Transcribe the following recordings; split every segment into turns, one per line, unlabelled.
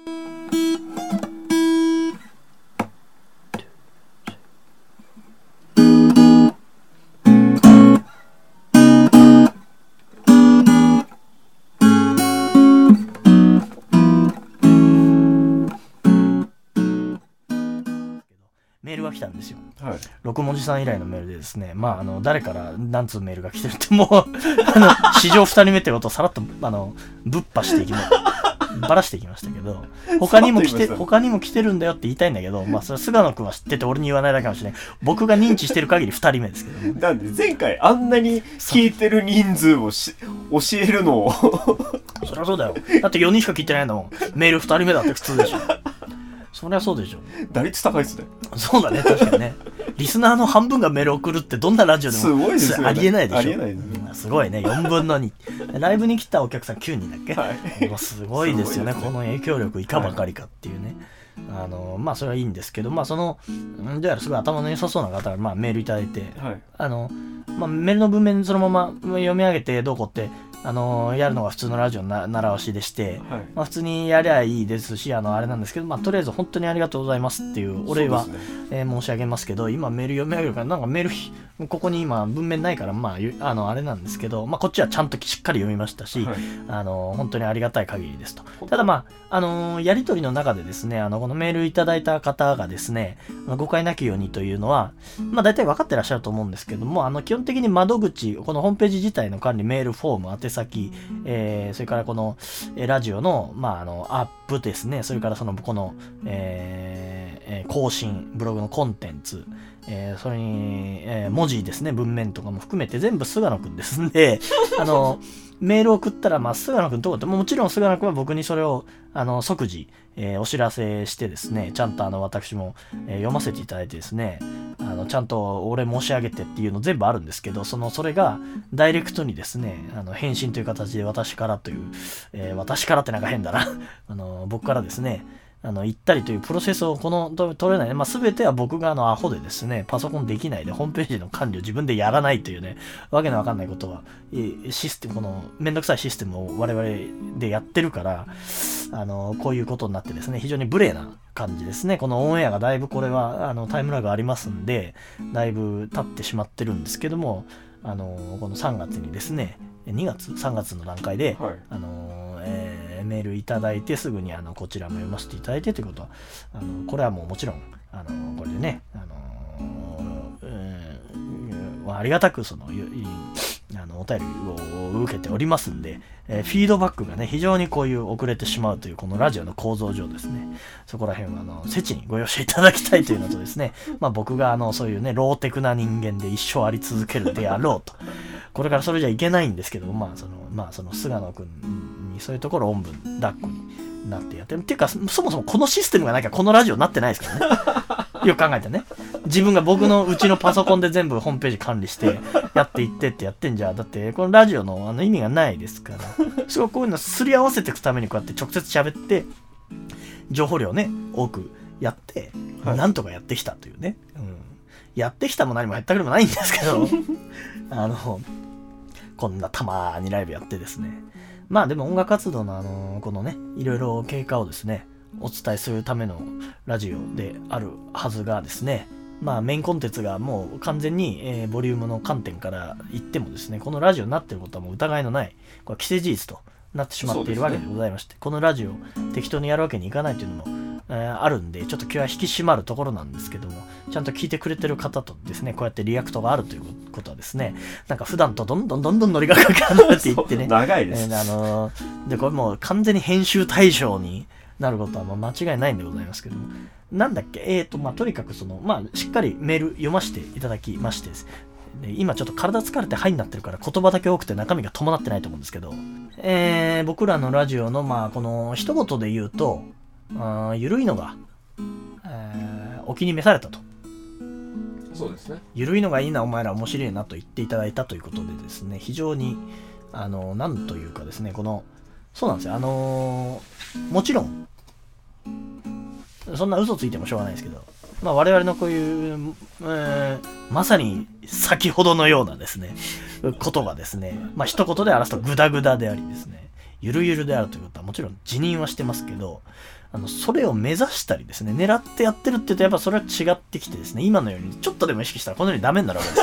メールが来たんですよ。
はい。
六文字さん以来のメールでですね、まあ、誰から何通メールが来てるってもう史上2人目ってことをさらっとぶっぱしていきばらしていきましたけど、他にも来てるんだよって言いたいんだけど、まあそれ菅野くんは知ってて俺に言わないだけかもしれない。僕が認知してる限り2人目ですけどね。
なんで前回あんなに聞いてる人数を教えるのを
そりゃそうだよ。だって4人しか聞いてないんだもん。メール2人目だって普通でしょ。そりゃそうでしょ。
打率高いっすね。
そうだね、確かにね。リスナーの半分がメール送るってどんなラジオでも
すごいですよね。
ありえないでしょ。
ありえないですね。
すごいね、4分の2。ライブに来たお客さん9人だっけ、
はい、
すごいですよね、
すごいですね。
この影響力いかばかりかっていうね。まあそれはいいんですけど、まあそのどうやらすごい頭の良さそうな方が、まあ、メールいただいて、
はい、
まあ、メールの文面そのまま読み上げてどうこってやるのが普通のラジオの習わしでして、
はい、
まあ、普通にやりゃいいですしあれなんですけど、まあ、とりあえず本当にありがとうございますっていうお礼は、申し上げますけど、今メール読み上げるからなんかメールここに今文面ないから、まあ、あれなんですけど、まあ、こっちはちゃんとしっかり読みましたし、はい、本当にありがたい限りですと。ただまあ、やり取りの中でですね、このメールいただいた方がですね、誤解なきようにというのは、まあ大体分かってらっしゃると思うんですけども、基本的に窓口、このホームページ自体の管理、メールフォーム、宛先、それからこの、ラジオの、まあ、アップですね、それからこの、更新、ブログのコンテンツ、それに、文字ですね、文面とかも含めて全部菅野くんですんで、メールを送ったら、まあ、菅野くんとこって、もちろん菅野くんは僕にそれを、即時、お知らせしてですね、ちゃんと私も、読ませていただいてですね、ちゃんとお礼申し上げてっていうの全部あるんですけど、それがダイレクトにですね、返信という形で私からという、私からってなんか変だな、僕からですね、言ったりというプロセスを取れない、まあ、全ては僕がアホでですね、パソコンできないでホームページの管理を自分でやらないというね、わけのわかんないことは、このめんどくさいシステムを我々でやってるから、こういうことになってですね、非常に無礼な感じですね。このオンエアがだいぶこれはタイムラグありますんで、だいぶ経ってしまってるんですけども、この3月にですね、3月の段階で、はい、メールいただいてすぐにこちらも読ませていただいてということはこれはもちろんこれでねありがたくお便りを受けておりますんで、フィードバックがね非常にこういう遅れてしまうというこのラジオの構造上ですね、そこら辺は切にご容赦いただきたいというのとですね、まあ僕がそういうねローテクな人間で一生あり続けるであろうと、これからそれじゃいけないんですけど、その菅野くんにそういうところをおんぶん抱っこになってやってるっていうか、そもそもこのシステムがなきゃこのラジオになってないですからねよく考えてね、自分が僕のうちのパソコンで全部ホームページ管理してやっていってってやってんじゃ、だってこのラジオの意味がないですから、すごいこういうのすり合わせていくためにこうやって直接喋って情報量ね多くやって、はい、なんとかやってきたというね、やってきたも何もやったくれもないんですけどこんなたまーにライブやってですね、まあでも音楽活動のこのねいろいろ経過をですねお伝えするためのラジオであるはずがですね、まあメインコンテンツがもう完全に、ボリュームの観点から言ってもですね、このラジオになっていることはもう疑いのないこれ既成事実となってしまっているわけでございまして、このラジオを適当にやるわけにいかないというのもあるんで、ちょっと今日は引き締まるところなんですけども、ちゃんと聞いてくれてる方とですねこうやってリアクトがあるということはですね、なんか普段とどんどんノリがかかるって言ってね
長いです、
でこれもう完全に編集対象になることは間違いないんでございますけども、なんだっけとにかくしっかりメール読ませていただきましてですで今ちょっと体疲れてハイになってるから言葉だけ多くて中身が伴ってないと思うんですけど、僕らのラジオのこの一言で言うとゆるいのが、お気に召されたと。
そうですね。
ゆるいのがいいなお前ら面白いなと言っていただいたということでですね、非常になんというかですねそうなんですよもちろんそんな嘘ついてもしょうがないですけど、我々のこういう、まさに先ほどのようなですねことがですね、一言で表すとグダグダでありですね、 ゆるゆるであるということはもちろん自認はしてますけど、それを目指したりですね、狙ってやってるって言うとやっぱそれは違ってきてですね、今のようにちょっとでも意識したらこのようにダメになるわけ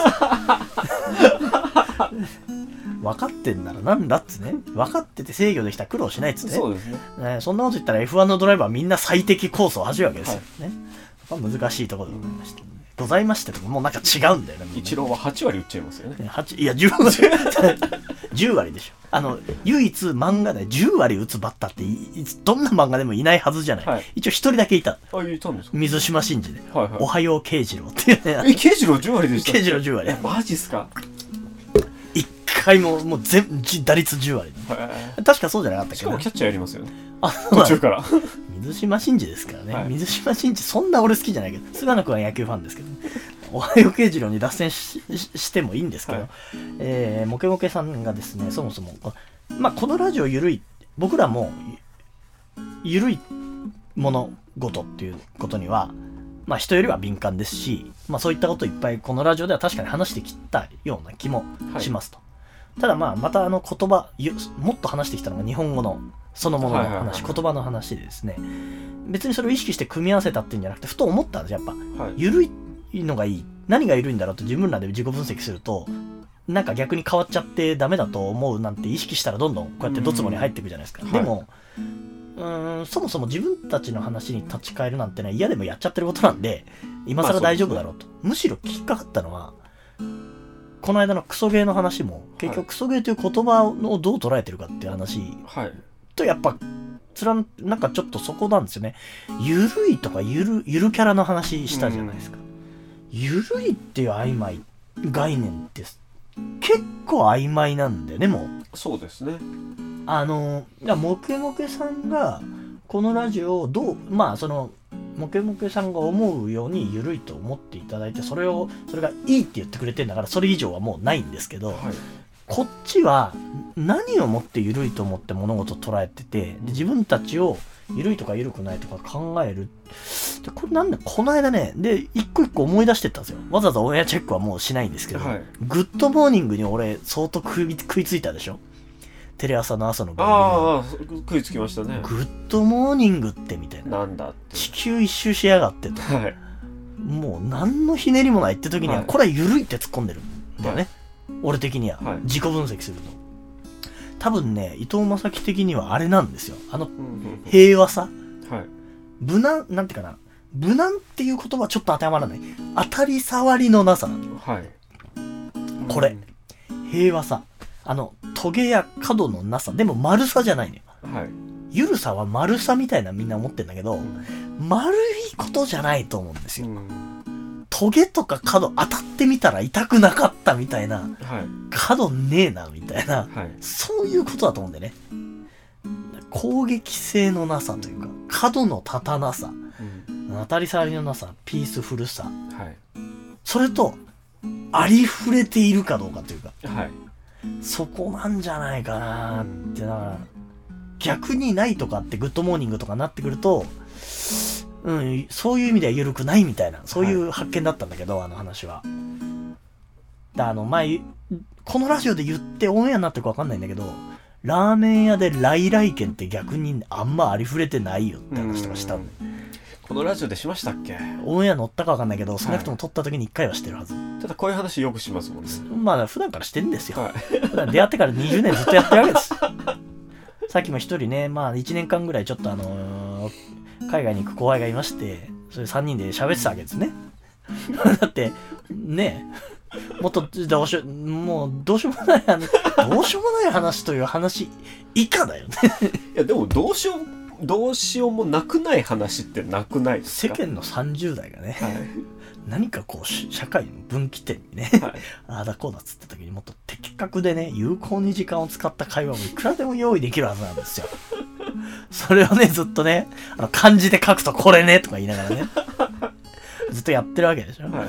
です分かってんならなんだっつね、分かってて制御できたら苦労しないっつって、
そうですね。
そんなこと言ったら F1 のドライバーはみんな最適コースを走るわけですよね。やっぱ難しいところでございました。ございましたとかもうなんか違うんだよね。
一郎は8割打っちゃいますよね。
いや10割でしょ。唯一漫画で10割打つバッターってどんな漫画でもいないはずじゃない、はい、一応一人だけいた。
いたんですか。
水島新司で、
はいはい、
おはよう慶次郎っていうね。
慶次郎10割でした。
慶次郎10割。
マジっすか。
一回もう打率10割、確かそうじゃなかったっけど、
しかもキャッチャーやりますよね、途中から
水島新司ですからね、
はい、
水島新司そんな俺好きじゃないけど、菅野君は野球ファンですけど、ね、おはよう慶次郎に脱線 してもいいんですけど、はい、モケモケさんがですね、そもそも、このラジオゆるい、僕らもゆるい物事っていうことには人よりは敏感ですし、そういったことをいっぱいこのラジオでは確かに話してきたような気もしますと、はい、ただまた言葉もっと話してきたのが日本語のそのものの話、言葉の話でですね、別にそれを意識して組み合わせたっていうんじゃなくて、ふと思ったんですよ。やっぱ、はい、ゆるいのがいい、何がゆるいんだろうと自分らで自己分析すると、なんか逆に変わっちゃってダメだと思うなんて意識したらどんどんこうやってドツボに入っていくじゃないですか。でも、そもそも自分たちの話に立ち返るなんてね、嫌でもやっちゃってることなんで、今更大丈夫だろうと。むしろきっかかったのは、この間のクソゲーの話も、結局クソゲーという言葉をどう捉えてるかっていう話と、やっぱ、なんかちょっとそこなんですよね。ゆるいとかゆるキャラの話したじゃないですか。ゆるいっていう曖昧概念って結構曖昧なんだよね、もう。
そうですね。
モケモケさんがこのラジオをモケモケさんが思うようにゆるいと思っていただいて、それがいいって言ってくれてんだから、それ以上はもうないんですけど、はい、こっちは何をもってゆるいと思って物事を捉えてて、で自分たちをゆるいとかゆるくないとか考える。でこれなんでこの間ね、で一個一個思い出してったんですよ。わざわざオンエアチェックはもうしないんですけど、はい、グッドモーニングに俺相当食いついたでしょ。テレ朝の朝の
番組。食いつきましたね。
グッドモーニングってみたいな。
なんだって。
地球一周しやがってと。はい、もう何のひねりもないって時には、はい、これはゆるいって突っ込んでるんだよね。はい、俺的には、はい、自己分析すると。多分ね、伊藤正樹的にはあれなんですよ。平和さ。はい、無難、なんていうかな。無難っていう言葉はちょっと当てはまらない。当たり障りのなさ。はい、これ、平和さ。トゲや角のなさ。でも丸さじゃないのよ。はい、ゆるさは丸さみたいなみんな思ってんだけど、丸いことじゃないと思うんですよ。トゲとか角当たってみたら痛くなかったみたいな。はい、角ねえなみたいな、はい。そういうことだと思うんだよね。攻撃性のなさというか、角の立たなさ。当たり障りのなさ、ピースフルさ。はい、それと、ありふれているかどうかというか。はい、そこなんじゃないかなって。だから逆にないとかってグッドモーニングとかになってくると、そういう意味では緩くないみたいな、そういう発見だったんだけど、あの話は。前、このラジオで言ってオンエアになってるか分かんないんだけど、ラーメン屋で来券って逆にあんまありふれてないよって話とかしたんで。
このラジオでしましたっけ？
オンエア乗ったか分かんないけど、少なくとも撮った時に1回はしてるはず。
ただこういう話よくしますもんね。
普段からしてるんですよ。はい、普段出会ってから20年ずっとやってるわけです。さっきも一人ね、1年間ぐらいちょっと海外に行く後輩がいまして、それ3人で喋ってたわけですね。だって、ね、もっとどうしようもない話という話以下だよね。
いや、でもどうしようもなくない話ってなくないですか？
世間の30代がね、はい、何かこう社会の分岐点にね、はい、ああだこうだっつった時にもっと的確でね、有効に時間を使った会話もいくらでも用意できるはずなんですよ。それをね、ずっとね、漢字で書くとこれねとか言いながらね、ずっとやってるわけでしょ。はい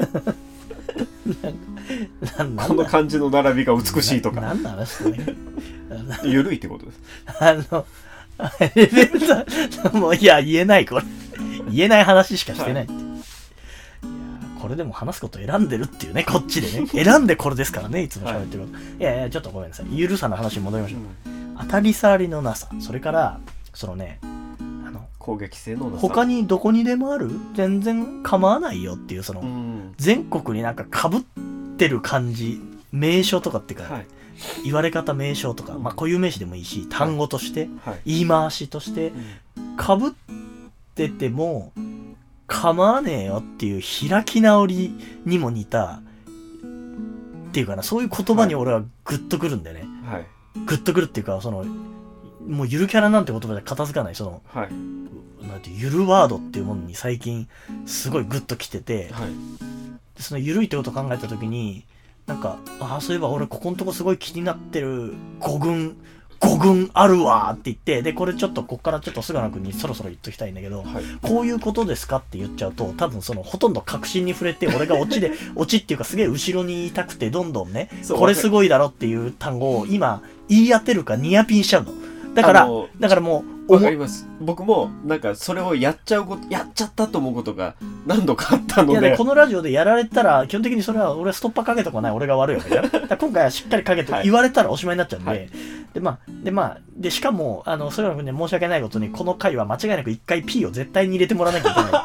この漢字の並びが美しいとか。
何の話だね。
ゆるいってことです。
エレベーター、もういや、言えない、これ。言えない話しかしてないって。はい、いやこれでも話すこと選んでるっていうね、こっちでね。選んでこれですからね、いつも喋ってる。はい、いや、ちょっとごめんなさい。ゆるさの話に戻りましょう。 当たり障りのなさ、それからそのね、
攻撃性のなさ、
他にどこにでもある全然構わないよっていう、その、全国になんか被ってる感じ、名称とかっていうか、言われ方名称とか、まあ固有名詞でもいいし、単語として、言い回しとして被ってても構わねえよっていう開き直りにも似たっていうかな、そういう言葉に俺はグッとくるんだよね。グッとくるっていうか、そのもうゆるキャラなんて言葉じゃ片付かない、その、なんてゆるワードっていうものに最近すごいグッときてて、そのゆるいってことを考えた時に、なんか、そういえば俺ここのとこすごい気になってる語群あるわーって言って、で、これちょっとこっからちょっと菅野くんにそろそろ言っときたいんだけど、こういうことですかって言っちゃうと、多分そのほとんど確信に触れて、俺がオチっていうかすげえ後ろに言いたくて、どんどんね、これすごいだろっていう単語を今言い当てるかニアピンしちゃうの。だからもう、
わかります。僕もなんかそれをやっちゃったと思うことが何度かあったので。
いや、このラジオでやられたら基本的にそれは俺ストッパーかけとかない、俺が悪いわけだよ。だから今回はしっかりかけて、言われたらおしまいになっちゃうんで、でしかもそれはね、申し訳ないことにこの回は間違いなく一回 P を絶対に入れてもらわなきゃいけない。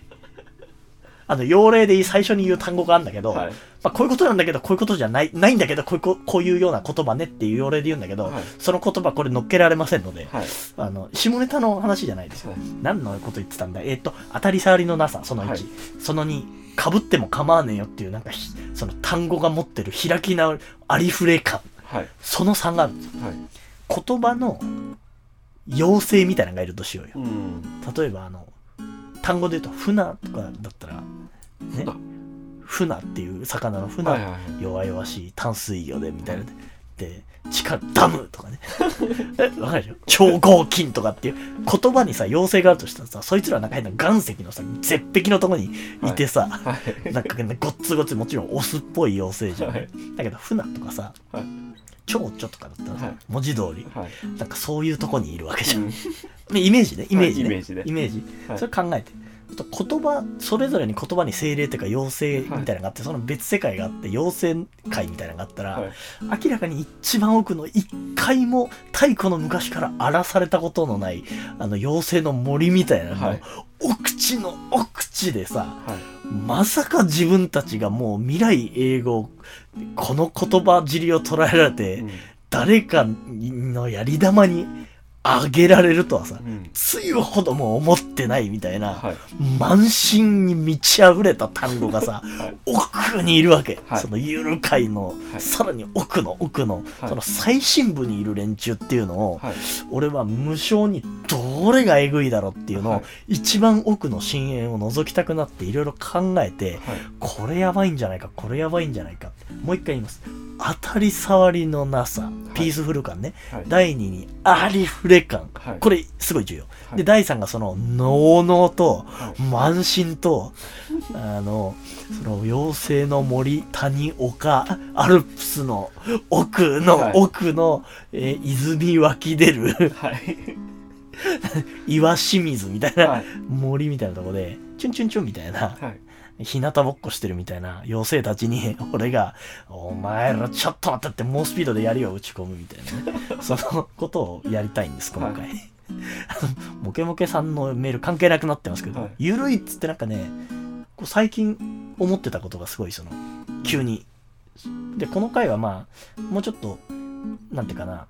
用例で最初に言う単語があるんだけど、こういうことなんだけど、こういうことじゃないんだけど、こういうような言葉ねっていう用例で言うんだけど、その言葉これ乗っけられませんので、下ネタの話じゃないですよ。何のこと言ってたんだ。当たり障りのなさ、その1。その2、被っても構わねえよっていう、なんか、その単語が持ってる開き直り、ありふれ感。その3があるんですよ。言葉の妖精みたいなのがいるとしようよ。例えば単語で言うと、船とかだったら、ね、船っていう魚の船、弱々しい淡水魚でみたいな。で、ダムとかね。わかるでしょ？超合金とかっていう言葉にさ、妖精があるとしたらさ、そいつらなんか変な岩石のさ、絶壁のとこにいてさ、なんかね、ごっつごつもちろんオスっぽい妖精じゃん。だけど、船とかさ、蝶々とかだったらさ、文字通り、なんかそういうとこにいるわけじゃん。イメージね。イメージ。それ考えて。言葉、それぞれに言葉に精霊というか妖精みたいなのがあって、その別世界があって、妖精界みたいなのがあったら、明らかに一番奥の一回も太古の昔から荒らされたことのない、妖精の森みたいなの、奥地の奥地でさ、まさか自分たちがもう未来永劫、この言葉尻を捉えられて、誰かのやり玉にあげられるとはさ、つゆほども思ってないみたいな、満身に満ち溢れた単語がさ、奥にいるわけ。そのゆる界の、さらに奥の、その最深部にいる連中っていうのを、俺は無性にどれがえぐいだろうっていうのを、一番奥の深淵を覗きたくなっていろいろ考えて、これやばいんじゃないか、もう一回言います。当たり障りのなさ、ピースフル感ね。第2にありふれ感。これすごい重要。で、第3がその、のうのうと、満身と、その、妖精の森、谷、丘、アルプスの奥の、泉湧き出る、岩清水みたいな、森みたいなとこで、チュンチュンチュンみたいな、日向ぼっこしてるみたいな妖精たちに、俺が、お前らちょっと待ってって猛スピードで槍を打ち込むみたいなね。そのことをやりたいんです、今回。モケモケさんのメール関係なくなってますけど、ゆるいっつってなんかね、最近思ってたことがすごい急に。で、この回はまあ、もうちょっと、なんていうかな、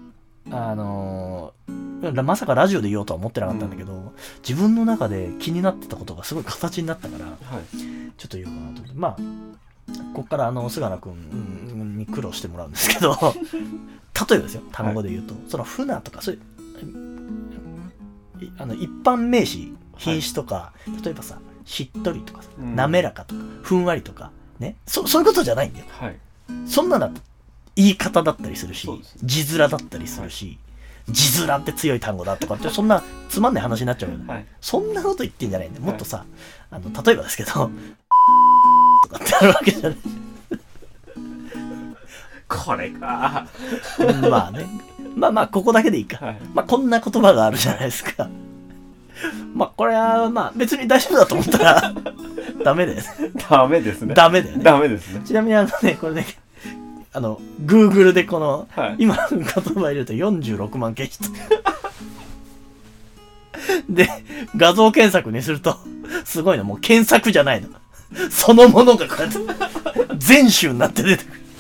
まさかラジオで言おうとは思ってなかったんだけど、自分の中で気になってたことがすごい形になったから、ちょっと言おうかなと思って。まあ、こっから菅野くんに苦労してもらうんですけど、例えばですよ、単語で言うと、その船とか、そういう、一般名詞、品詞とか、例えばさ、しっとりとかさ、滑らかとか、ふんわりとか、ね、そういうことじゃないんだよ。そんなの言い方だったりするし、字面だったりするし、字面って強い単語だとかって、そんなつまんない話になっちゃうよね。そんなこと言ってんじゃないんだよ。もっとさ、例えばですけど、とかってあるわけじゃない。
これか。
まあね。まあ、ここだけでいいか。まあ、こんな言葉があるじゃないですか。まあ、これは、まあ、別に大丈夫だと思ったら、ダメです。
ダメですね。
ダメだよね。
ダメですね。
ちなみにこれね、 Google でこの、
はい、
今の言葉入れると46万件ヒット。で、画像検索にすると、すごいの、もう検索じゃないの。そのものがこうやって、全集になって出てくる。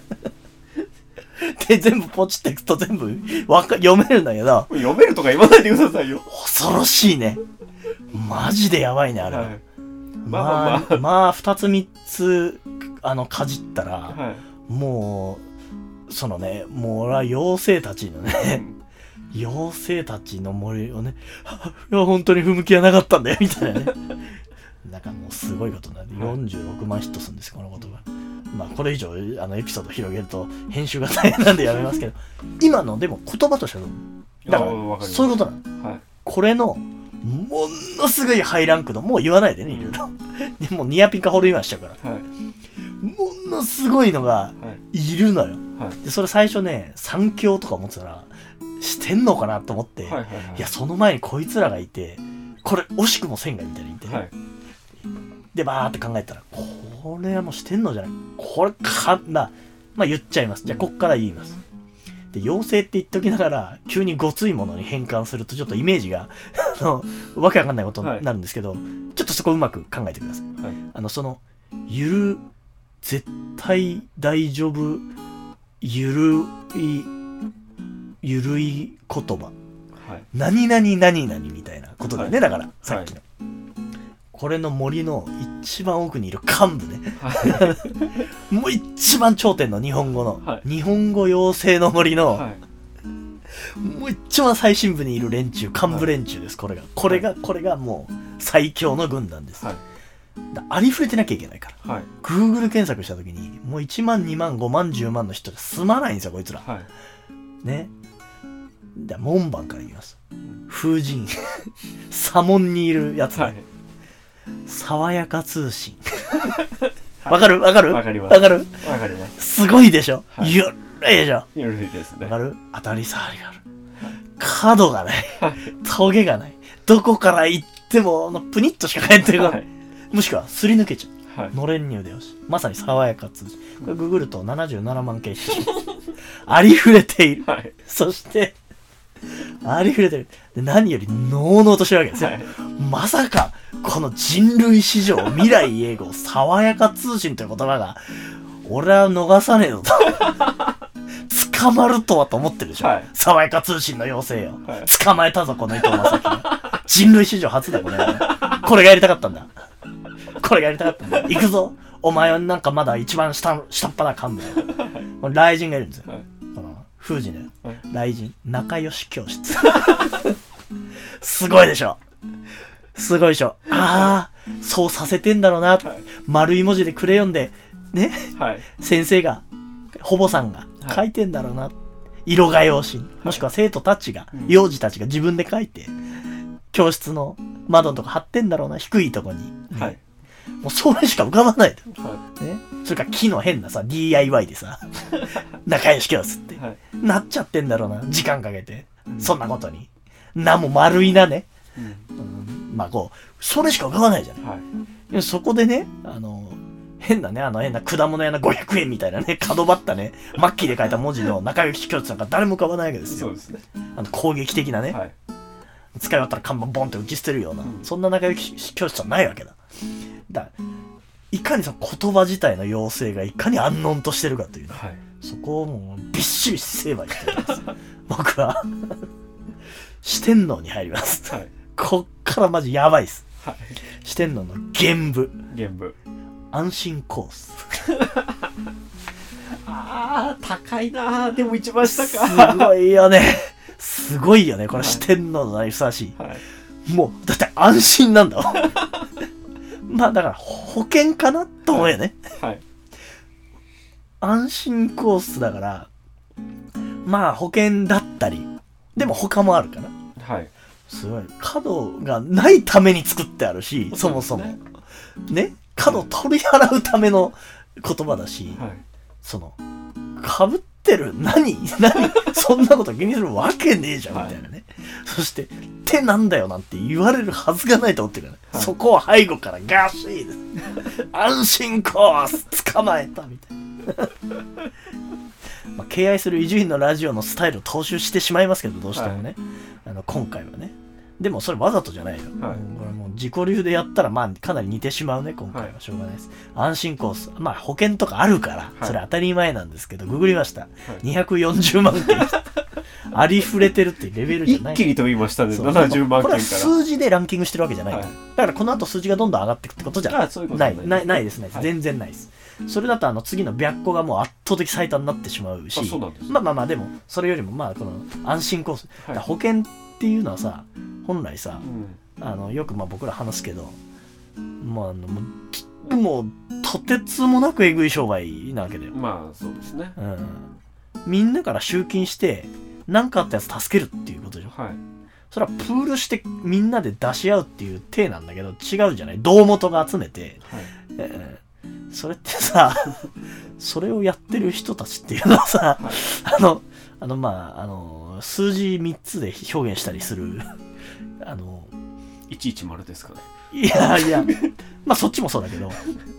で、全部ポチっていくと全部読めるんだけど。
読めるとか言わないでくださいよ。
恐ろしいね。マジでやばいね、あれは。はい、まあ、2つ3つ、かじったら、はい、もう、そのね、もう俺は妖精たちのね、妖精たちの森をね、いや、本当に踏む気はなかったんだよ、みたいなね。なんかもうすごいことになって、46万ヒットするんです、この言葉。まあ、これ以上、エピソード広げると、編集が大変なんでやめますけど、今のでも言葉としてはどう？だから、そういうことなの。はい、これの、ものすごいハイランクの、もう言わないでね、いろいろ。でもうニアピンかホールインワンしちゃうから。はい、ものすごいのがいるのよ。はい、でそれ最初ね、三強とか思ってたら、してんのかなと思って、いや、その前にこいつらがいて、これ惜しくも千賀みたいにいてね。はい、で、バーって考えたら、これはもうしてんのじゃない。これまあ言っちゃいます。じゃあこっから言います。で、妖精って言っときながら、急にごついものに変換すると、ちょっとイメージが、わけわかんないことになるんですけど、はい、ちょっとそこうまく考えてください。はい、絶対大丈夫、ゆるい言葉。はい、何々何々みたいなことだよね、はい、だから、さっきの。はい、これの森の一番奥にいる幹部ね。はい、もう一番頂点の日本語の、はい、日本語妖精の森の、はい、もう一番最深部にいる連中、幹部連中です、これが。これがもう最強の軍団です。はい、ありふれてなきゃいけないから。はい、Google 検索したときに、もう1万、2万、5万、10万の人で済まないんですよ、こいつら。はい、ね。で、門番から言います。風神、左門にいるやつ、ね。はい、爽やか通信。わかるわかる
わかります。
わかる
わかります。
すごいでしょ、はい、ゆるいでしょ
ゆるいですね。
わかる当たり障りがある。角がない。トゲがない。どこから行っても、プニッとしか返ってこない。はい、もしくは、すり抜けちゃう。はい、のれん入でよし。まさに爽やか通信。これググると77万件ありふれている。はい、そして、ありふれてる。で何より、のうのうとしてるわけですよ。はい、まさか、この人類史上未来永劫爽やか通信という言葉が、俺は逃さねえぞと。捕まるとはと思ってるでしょ。はい、爽やか通信の妖精よ。はい、捕まえたぞ、この伊藤正樹。人類史上初だ、これ。これがやりたかったんだ。これがやりたかったんだ。行くぞ。お前はなんかまだ一番下っ端な幹部だよ。雷神がいるんですよ。はい、この風神だよ。はい、雷神。仲良し教室。すごいでしょ。すごいでしょ。ああ、そうさせてんだろうな。はい、丸い文字でクレヨンで、ね。はい、先生が、保母さんが書いてんだろうな。はい、色画用紙。もしくは生徒たちが、幼児たちが自分で書いて、教室の窓のとこ貼ってんだろうな。低いとこに。ね、はい、もうそれしか浮かばないと。はい、ね。それから木の変なさ、DIY でさ、仲良し教室って、はい、なっちゃってんだろうな。時間かけて。そんなことに。も丸いなね。まあこう、それしか浮かばないじゃない。はい、そこでね、変なね、変な果物屋の500円みたいなね、角張ったね、末期で書いた文字の仲良し教室なんか誰も浮かばないわけですよ。そうですね。攻撃的なね、はい、使い終わったら看板ボンって打ち捨てるような、そんな仲良し教室はないわけだ。いかにその言葉自体の妖精がいかに安穏としてるかという、ね、はい、そこをもうびっしり成敗してるんです。僕は四天王に入ります。はい、こっからマジやばいっす。はい、四天王の玄武。安心コース。
ああ、高いなー。でも一番下か。
すごいよね。すごいよね。これ四天王の名にふさわしい。はい、もう、だって安心なんだわ。まあだから保険かなと思うよね。はい。安心コースだから、まあ保険だったり、でも他もあるから。はい。すごい。角がないために作ってあるし、そもそも。ね。角を取り払うための言葉だし、はい、被ってる何そんなこと気にするわけねえじゃん、みたいなね。そして、手なんだよなんて言われるはずがないと思ってるからね。はい、そこを背後からガシーです。安心コース捕まえたみたいな。 まあ、敬愛する伊集院のラジオのスタイルを踏襲してしまいますけど、どうしてもね、今回はね。でもそれわざとじゃないよ、これもう自己流でやったらまあかなり似てしまうね。今回はしょうがないです、安心コース、まあ保険とかあるから、それ当たり前なんですけど、ググりました、240万件ありふれてるっていうレベルじゃない。
一気に飛びましたね、70万件から。
これは数字でランキングしてるわけじゃない、だからこの後数字がどんどん上がっていくってことじゃないですね、全然ないです。それだと次の白虎がもう圧倒的最多になってしまうし、まあでもそれよりもまあこの安心コース、保険っていうのはさ、本来さ、よくまあ僕ら話すけど、まあもうとてつもなくえぐい商売なわけだよ。
まあそうですね、
みんなから集金して何かあったやつ助けるっていうことでしょ、それはプールしてみんなで出し合うっていう体なんだけど、違うじゃない。胴元が集めて、それってさそれをやってる人たちっていうのはさ、数字3つで表現したりする
110ですかね。
いやまあそっちもそうだけど、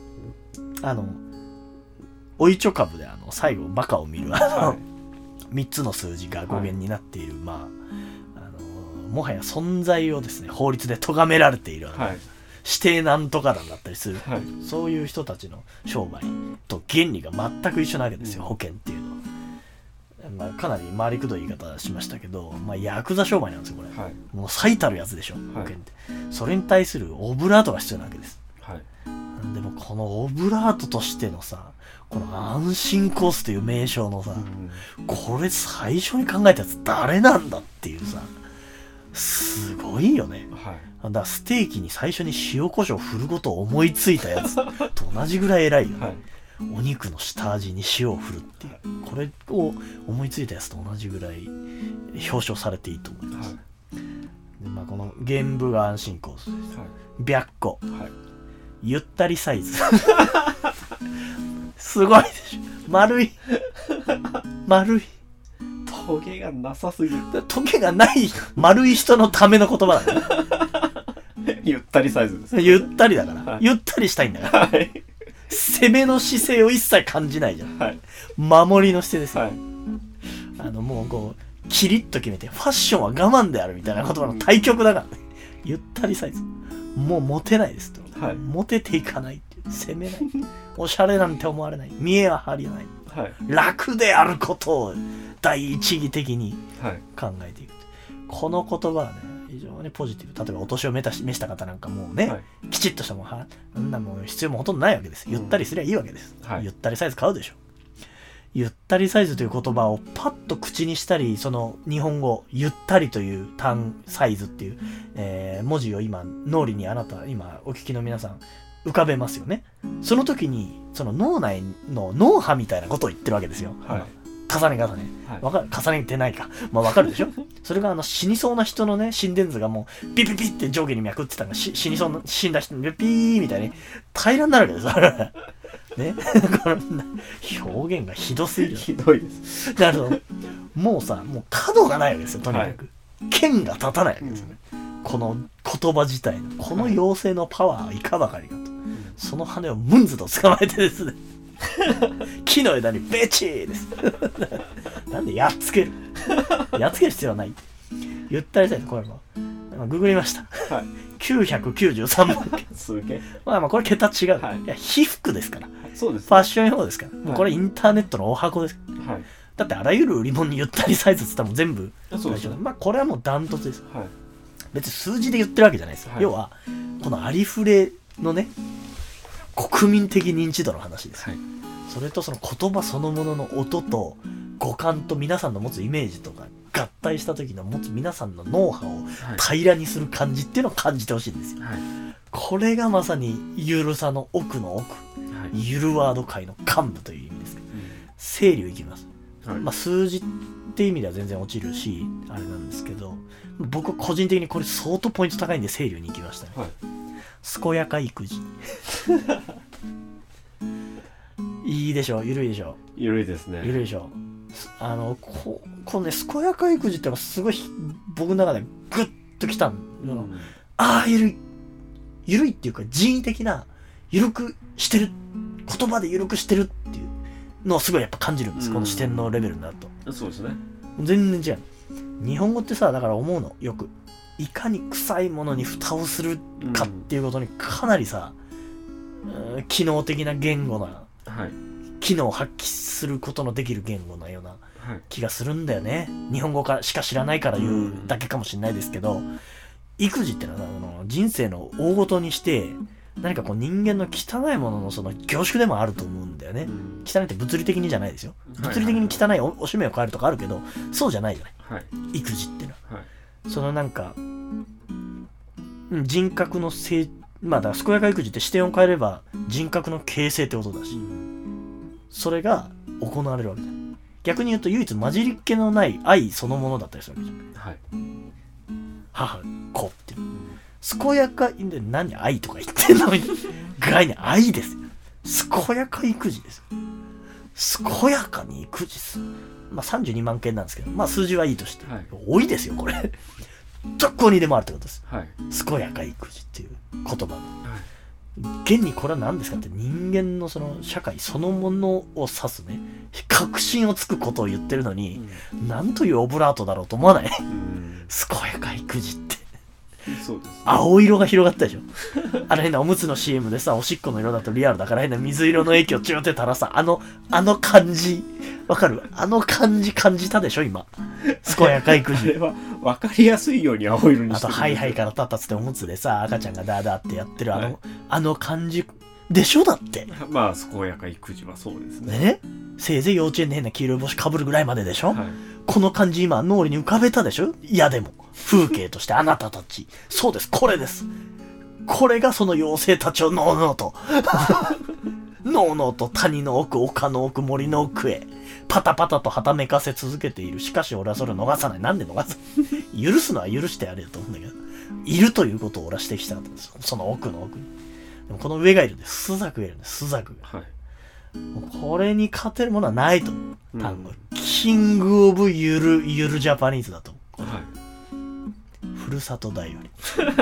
おいちょ株で最後バカを見る3つの数字が語源になっている、まあもはや存在をですね法律で咎められている指定なんとか団だったりする、そういう人たちの商売と原理が全く一緒なわけですよ、保険っていうのは。まあ、かなり回りくどい言い方しましたけど、まあ、ヤクザ商売なんですよこれ、もう最たるやつでしょ、保険って。それに対するオブラートが必要なわけです、でもこのオブラートとしてのさ、この安心コースという名称のさ、これ最初に考えたやつ誰なんだっていうさ、すごいよね、だからステーキに最初に塩コショウ振ることを思いついたやつと同じぐらい偉いよね、お肉の下味に塩を振るっていう、これを思いついたやつと同じぐらい表彰されていいと思います、でまあ、この原部が安心コースです、白虎、ゆったりサイズすごいでしょ、丸い
トゲがなさすぎる。
トゲがない丸い人のための言葉だね
ゆったりサイズです、
ゆったりだから、ゆったりしたいんだから、攻めの姿勢を一切感じないじゃん、守りの姿勢ですよ、もうこうキリッと決めて、ファッションは我慢であるみたいな言葉の対極だからね、ゆったりサイズ、もうモテないですと、モテていかないっていう、攻めないおしゃれなんて思われない、見栄は張りない、楽であることを第一義的に考えていく、この言葉はね非常にポジティブ。例えばお年を召した方なんかもうね、きちっとしたもんなもう必要もほとんどないわけです。ゆったりすりゃいいわけです、ゆったりサイズ買うでしょ。ゆったりサイズという言葉をパッと口にしたり、その日本語ゆったりという単サイズっていう、文字を今脳裏にあなた今お聞きの皆さん浮かべますよね。その時にその脳内の脳波みたいなことを言ってるわけですよ、重ね、わかる、重ねてないか、まあわかるでしょそれが死にそうな人のね心電図がもうピピピって上下に脈打ってたのが死にそうな死んだ人のピーみたいに平らになるわけですねこの表現がひどすぎる、
ひどいです。
なるほど、もうさ、もう角がないわけですよ、とにかく、剣が立たないわけですよね、この言葉自体のこの妖精のパワーはいかばかりかと、その羽をムンズと捕まえてですね木の枝にベチーですなんでやっつける必要はない。ゆったりサイズ、これもググりました、993万件
すげえ、
まあこれ桁違う、いや被服ですから、
そうです、
ファッション用ですから、もうこれインターネットのお箱です、だってあらゆる売り物にゆったりサイズって言ったらもう全部大丈夫、まあこれはもうダントツです、別に数字で言ってるわけじゃないですよ、要はこのありふれのね国民的認知度の話です、それとその言葉そのものの音と五感と皆さんの持つイメージとか合体した時の持つ皆さんの脳波を平らにする感じっていうのを感じてほしいんですよ、これがまさにゆるさの奥の奥、ゆるワード界の幹部という意味ですけど、清流いきます、まあ数字って意味では全然落ちるしあれなんですけど、僕個人的にこれ相当ポイント高いんで清流に行きましたね、健やか育児いいでしょ、ゆるいでしょ、
ゆるいですね、
ゆるいでしょ、このね健やか育児ってのがすごい僕の中でグッときたの、ああゆるいっていうか人為的なゆるくしてる、言葉でゆるくしてるっていうのをすごいやっぱ感じるんです、この視点のレベルになると。
そうですね。
全然違う。日本語ってさ、だから思うのよく、いかに臭いものに蓋をするかっていうことにかなりさ、機能的な言語な、
はい、
機能を発揮することのできる言語なような気がするんだよね。日本語かしか知らないから言うだけかもしれないですけど、育児ってのは人生の大ごとにして何かこう人間の汚いもののその凝縮でもあると思うんだよね。汚いって物理的にじゃないですよ。物理的に汚いおしめを変えるとかあるけど、そうじゃないじゃない、育児っていうのは、そのなんか人格のまあだから健やか育児って視点を変えれば人格の形成ってことだし、それが行われるわけだ。逆に言うと唯一混じりっ気のない愛そのものだったりするわけじゃん、母子っていう健やかで何愛とか言ってんの概念愛ですよ。健やか育児ですよ。健やかに育児する。まあ32万件なんですけど、まあ数字はいいとして、多いですよこれ。どこにでもあるってことです、健やか育児っていう言葉の、現にこれは何ですかって、人間のその社会そのものを指すね、確信をつくことを言ってるのに、なんというオブラートだろうと思わない？健やか育児って
そうですね、
青色が広がったでしょあの変なおむつの CM でさ、おしっこの色だとリアルだから変な水色の液をチューってたらさ、あの感じわかる？あの感じ感じたでしょ今。健やか育児。
あれは分かりやすいように青色にしてる。
あとハイハイから立ったつっておむつでさ、赤ちゃんがダーダーってやってるあの感じでしょだって。
まあ健やか育児はそうですね。
ね、せいぜい幼稚園で変な黄色い帽子かぶるぐらいまででしょ、この感じ今脳裏に浮かべたでしょ。嫌でも風景としてあなたたち、そうです、これです。これがその妖精たちをのうのうとのうのうと谷の奥、丘の奥、森の奥へパタパタとはためかせ続けている。しかし俺はそれを逃さない。なんで逃す？許すのは許してやれよと思うんだけど、いるということを俺は指摘したかったんですよ、その奥の奥に。でもこの上がいるんです、スザクがいるんです、スザクが、これに勝てるものはないと思う、多分、キングオブゆるジャパニーズだと思う、ふるさとだより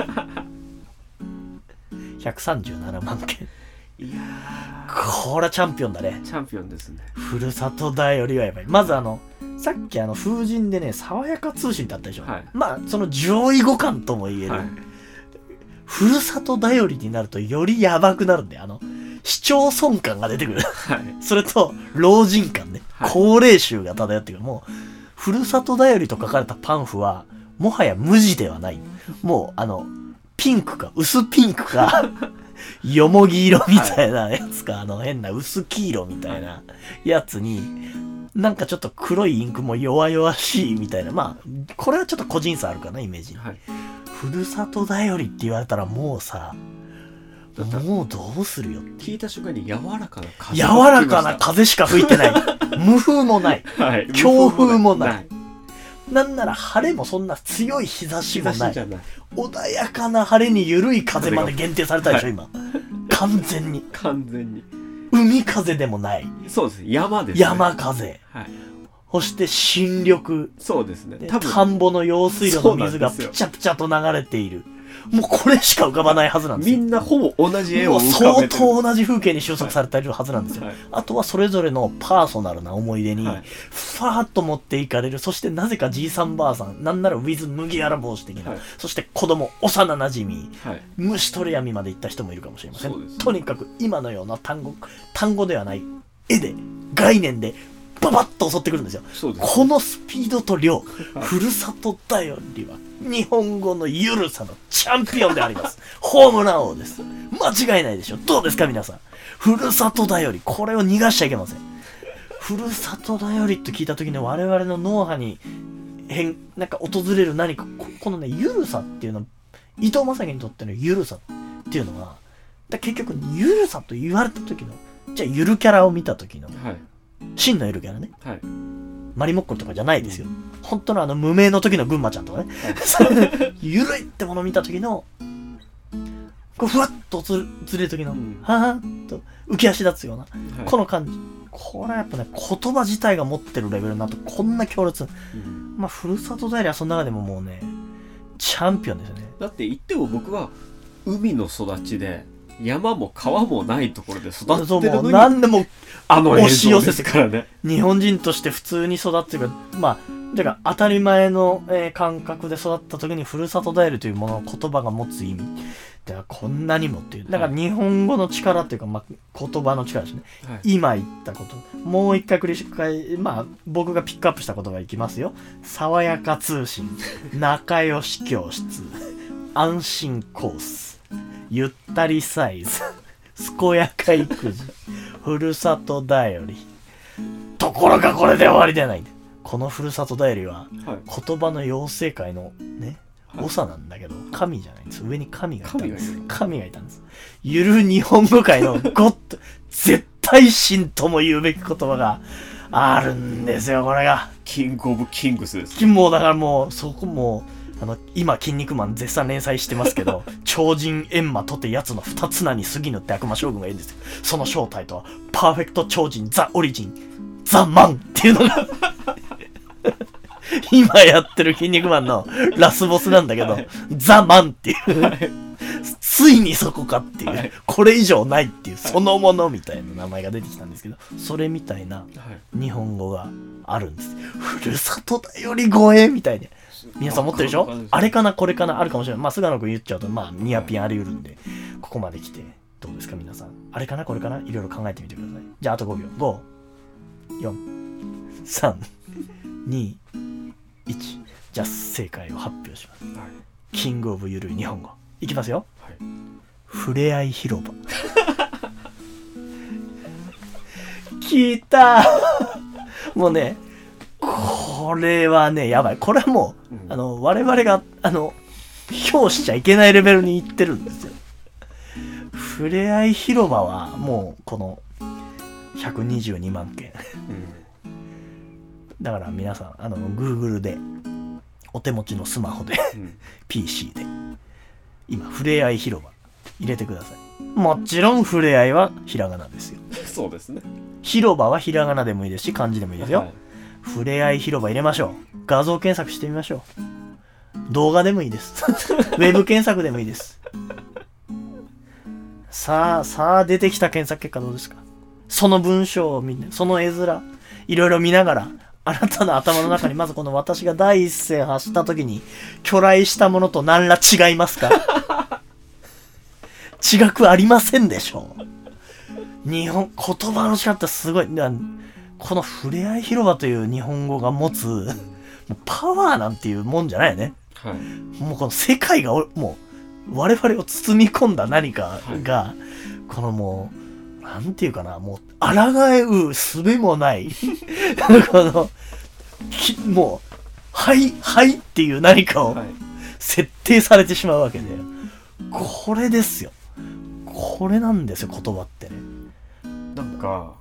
137万件。いやー、これはチャンピオンだね。
チャンピオンですね。
ふるさとだよりはやばい。まずさっき風神でね、爽やか通信ってあったでしょ、まあその上位互換とも言える、ふるさとだよりになるとよりやばくなるんで、市町村感が出てくる、それと老人感ね、高齢臭が漂ってくる。もうふるさとだよりと書かれたパンフはもはや無地ではない。もうピンクか薄ピンクかよもぎ色みたいなやつか、変な薄黄色みたいなやつになんかちょっと黒いインクも弱々しいみたいな。まあこれはちょっと個人差あるかな、イメージに、ふるさとだよりって言われたらもうさ、もうどうするよ。
聞いた瞬間に柔らかな風。
柔らかな風しか吹いてない。無風もない。強風もない。なんなら晴れもそんな強い日差しもない。穏やかな晴れに緩い風まで限定されたでしょ、今。完全に。
完全に。
海風でもない。
そうです。山です、
ね。山風。そして新緑。
そうですね。
田んぼの用水路の水がプチャプチャと流れている。もうこれしか浮かばないはずなんですよ。
みんなほぼ同じ絵を浮かべてる。
相当同じ風景に収束されているはずなんですよ。あとはそれぞれのパーソナルな思い出に、ファーッと持っていかれる。そしてなぜかじいさんばあさん、なんならウィズ麦わら帽子的な、そして子供、幼なじみ、虫取れ網まで行った人もいるかもしれません。とにかく今のような単語ではない絵で、概念で、ババッと襲ってくるんですよ。このスピードと量、ふるさとだよりは日本語のゆるさのチャンピオンであります。ホームラン王です。間違いないでしょ。どうですか皆さん。ふるさとだより、これを逃がしちゃいけません。ふるさとだよりと聞いた時に我々の脳波になんか訪れる何か、このね、ゆるさっていうのは、伊藤正樹にとってのゆるさっていうのは、結局ゆるさと言われた時の、じゃあゆるキャラを見た時の、真のゆるキャラね、マリモッコリとかじゃないですよ。本当の無名の時の群馬ちゃんとかね、ゆるいってものを見た時のこうふわっとずれる時の、はーっと浮き足立つような、この感じ。これはやっぱね、言葉自体が持ってるレベルになるとこんな強烈、まあふるさとだよりはその中でももうね、チャンピオンですよね。
だって言っても僕は海の育ちで山も川もないところで育って
そうもう
るのに
何でも
押し寄せてからね。
日本人として普通に育ってるからまあだから当たり前の、感覚で育った時にふるさとだよりというものの言葉が持つ意味だからこんなにもっていうだから日本語の力っていうか、まあ、言葉の力ですね、はい、今言ったこともう一回繰り返しまあ僕がピックアップした言葉いきますよ。爽やか通信仲良し教室安心コースゆったりサイズ健やか育児ふるさとだよりところがこれで終わりではないんだ。このふるさとだよりは、はい、言葉の妖精界のね長なんだけど、神じゃないんです。上に神がいたんです。神がいたんです。ゆる日本語界のゴッド絶対神とも言うべき言葉があるんですよ。これが
キングオブキングスです。
もうだからもうそこも今筋肉マン絶賛連載してますけど超人閻魔とてやつの二つ名に過ぎぬって悪魔将軍がいるんですよ。その正体とはパーフェクト超人ザ・オリジンザ・マンっていうのが今やってる筋肉マンのラスボスなんだけど、はい、ザ・マンっていう、はい、ついにそこかっていう、はい、これ以上ないっていうそのものみたいな名前が出てきたんですけど、それみたいな日本語があるんです。ふるさとだよりごえみたいな皆さん持ってるでしょ。あれかなこれかなあるかもしれない。まあ菅野くん言っちゃうとまあニアピンあり得るんで、ここまで来てどうですか皆さん。あれかなこれかないろいろ考えてみてください。じゃああと5秒。5、4、3、2、1。じゃあ正解を発表します。はい、キングオブゆるい日本語。いきますよ。はい、ふれあい広場。聞いた。もうね。これはねやばい。これはもう、我々が評しちゃいけないレベルにいってるんですよ。ふれあい広場はもうこの122万件、だから皆さんGoogle でお手持ちのスマホで、PC で今ふれあい広場入れてください。もちろんふれあいはひらがなですよ。
そうですね。
広場はひらがなでもいいですし漢字でもいいですよ。はい、ふれあい広場入れましょう。画像検索してみましょう。動画でもいいです。ウェブ検索でもいいです。さあ出てきた検索結果どうですか。その文章を見て、その絵面いろいろ見ながら、あなたの頭の中にまずこの私が第一声発した時に巨来したものと何ら違いますか。違くありませんでしょう。言葉の力ってすごい。このふれあい広場という日本語が持つパワーなんていうもんじゃないよね。はい、もうこの世界がもう我々を包み込んだ何かが、はい、このもうなんていうかな、もう抗えう術もないこのもうはいっていう何かを設定されてしまうわけで、これですよ。これなんですよ言葉ってね。
なんか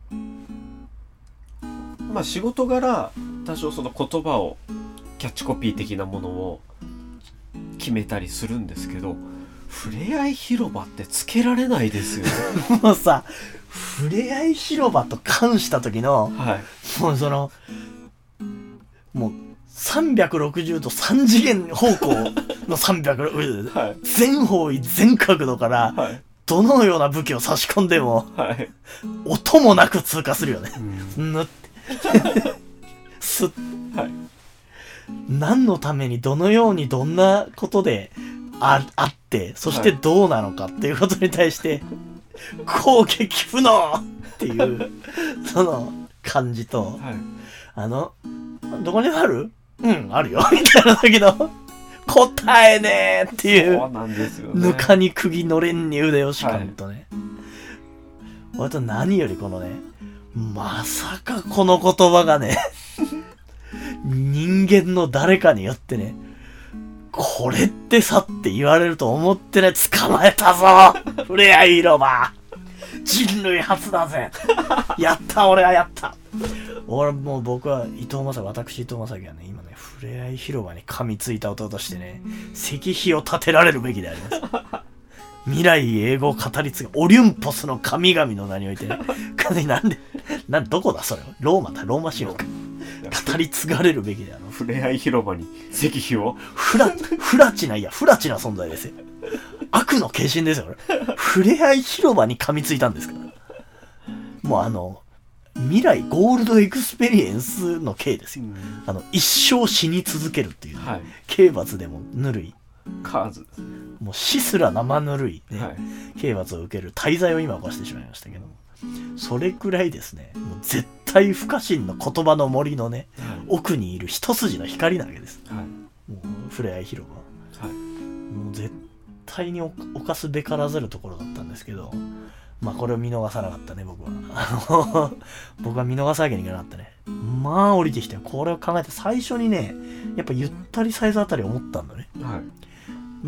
まあ仕事柄多少その言葉をキャッチコピー的なものを決めたりするんですけど、ふれあい広場ってつけられないですよね。
もうさ、ふれあい広場と冠した時の、はい、もうそのもう360度3次元方向の360度、はい、全方位全角度から、はい、どのような武器を差し込んでも、はい、音もなく通過するよね。ぬってすっ、はい、何のためにどのようにどんなことであって、そしてどうなのかっていうことに対して、はい、攻撃不能っていうその感じと、はい、どこにある？あるよみたいな時の答えねーっていう、
そうなんですよね。
ぬかに釘のれんに腕押し感とね、はい、俺と何よりこのね、まさかこの言葉がね人間の誰かによってね、これってさって言われると思ってね、捕まえたぞふれあい広場人類初だぜやった俺はやった。俺もう僕は私伊藤正樹はね今ねふれあい広場に噛みついた音としてね石碑を建てられるべきであります未来英語を語り継ぐオリュンポスの神々の名においてねどこだそれはローマ神話か語り継がれるべきで
ふれあい広場に石碑を
フラチな存在ですよ。悪悪の化身ですよ、これ。ふれあい広場に噛みついたんですから。もう未来ゴールドエクスペリエンスの刑ですよ。一生死に続けるっていう、ね、はい、刑罰でもぬるい。
カーズ。
もう死すら生ぬるい、ね、はい、刑罰を受ける大罪を今犯してしまいましたけど、それくらいですね、もう絶対不可侵の言葉の森のね、はい、奥にいる一筋の光なわけです。はい、もうふれあい広場、はい、もう絶対に犯すべからざるところだったんですけど、まあこれを見逃さなかったね、僕は。僕は見逃すわけにいかなかったね。まあ降りてきて、これを考えて最初にね、やっぱゆったりサイズあたり思ったんだね。はい、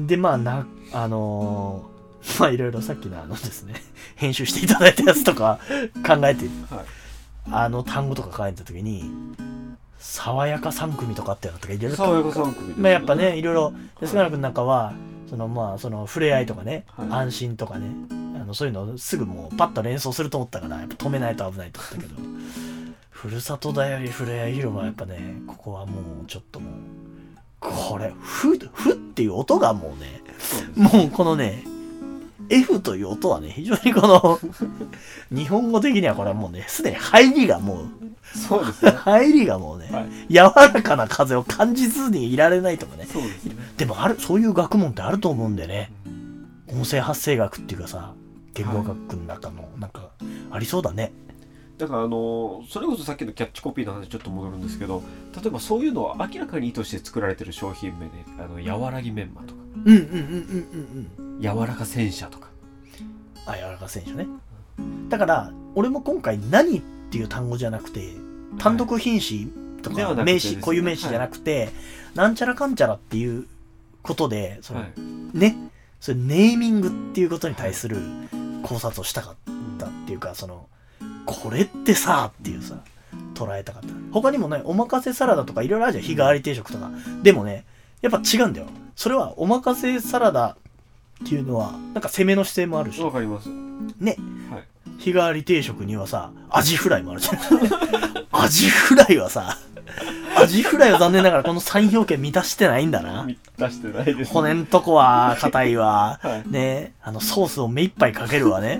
で、まあまあいろいろさっきのですね、編集していただいたやつとか考えて、はい、単語とか考えたときに、爽やか3組とかってなったかいろいろ。
爽やか3組、ね。
まあやっぱね、いろいろ、菅原君なんかは、その触れ合いとかね、はい、安心とかね、そういうのすぐもうパッと連想すると思ったから、やっぱ止めないと危ないと思ったけど、ふるさとだよりふれあい広場はやっぱね、ここはもうちょっともう、これ、ふっていう音がもうね、もうこのね、F という音はね、非常にこの、日本語的にはこれはもうね、すでに入りがもう、
そうですね。
入りがもうね、はい、柔らかな風を感じずにいられないとかね。そうですね。でもそういう学問ってあると思うんでね、音声発生学っていうかさ、言語学の中のなんかありそうだね。
だからそれこそさっきのキャッチコピーの話ちょっと戻るんですけど、例えばそういうのは明らかに意図して作られてる商品名で、和らぎメンマとか、柔らか戦車とか、
柔らか戦車ね。だから俺も今回何っていう単語じゃなくて、単独品詞とか名詞、固有名詞じゃなくて、なんちゃらかんちゃらっていうことで、ね、それネーミングっていうことに対する考察をしたかったっていうか、これってさっていうさ、捉えたかった。他にもね、おまかせサラダとかいろいろあるじゃん、日替わり定食とか。でもね、やっぱ違うんだよ。それはおまかせサラダっていうのはなんか攻めの姿勢もあるし。
わかります。
ね。はい。日替わり定食にはさ、アジフライもあるじゃん。アジフライはさ、アジフライは残念ながらこの3要件満たしてないんだな。
満たしてないですね。
骨んとこは硬いわ、はい、ね、ソースを目いっぱいかけるわね。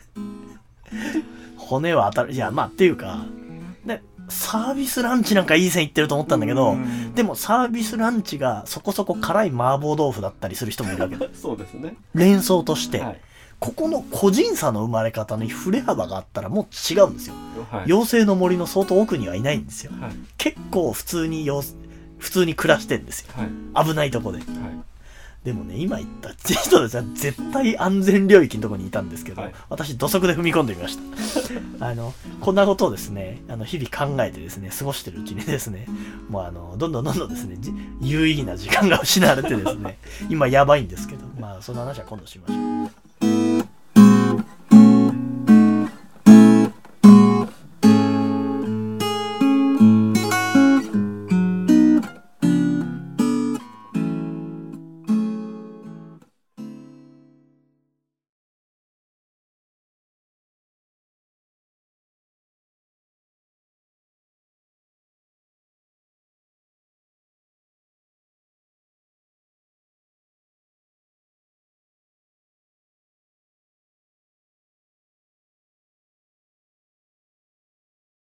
骨は当たる。いや、まあっていうか、ね、サービスランチなんかいい線いってると思ったんだけど、でもサービスランチがそこそこ辛い麻婆豆腐だったりする人もいるわけだ。
そうですね。
連想として。はい、ここの個人差の生まれ方に振れ幅があったらもう違うんですよ。はい、妖精の森の相当奥にはいないんですよ。はい、結構普通に暮らしてんですよ。はい、危ないとこで。はい、でもね、今言った人たちは絶対安全領域のところにいたんですけど、はい、私土足で踏み込んでみました。こんなことをですね、日々考えてですね、過ごしてるうちにですね、もうどんどんですね、有意義な時間が失われてですね、今やばいんですけど、まあその話は今度しましょう。